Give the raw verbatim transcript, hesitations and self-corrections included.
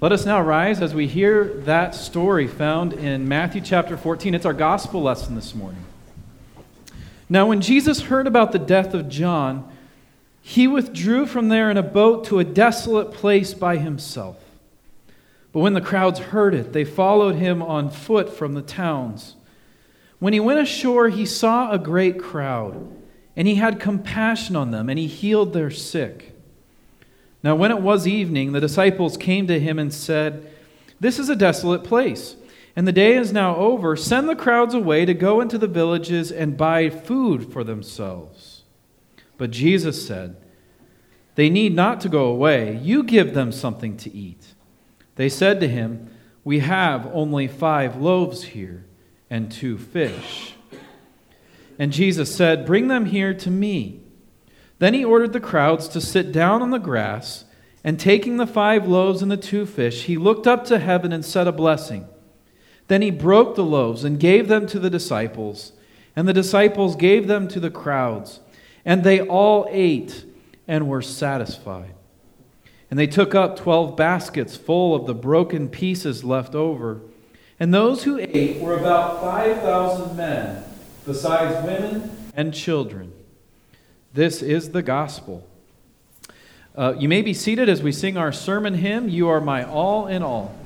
Let us now rise as we hear that story found in Matthew chapter fourteen. It's our gospel lesson this morning. Now, when Jesus heard about the death of John, he withdrew from there in a boat to a desolate place by himself. But when the crowds heard it, they followed him on foot from the towns. When he went ashore, he saw a great crowd, and he had compassion on them, and he healed their sick. Now, when it was evening, the disciples came to him and said, "This is a desolate place, and the day is now over. Send the crowds away to go into the villages and buy food for themselves." But Jesus said, "They need not to go away. You give them something to eat." They said to him, "We have only five loaves here and two fish." And Jesus said, "Bring them here to me." Then he ordered the crowds to sit down on the grass, and taking the five loaves and the two fish, he looked up to heaven and said a blessing. Then he broke the loaves and gave them to the disciples, and the disciples gave them to the crowds, and they all ate and were satisfied. And they took up twelve baskets full of the broken pieces left over, and those who ate were about five thousand men, besides women and children. This is the gospel. Uh, you may be seated as we sing our sermon hymn, "You Are My All in All."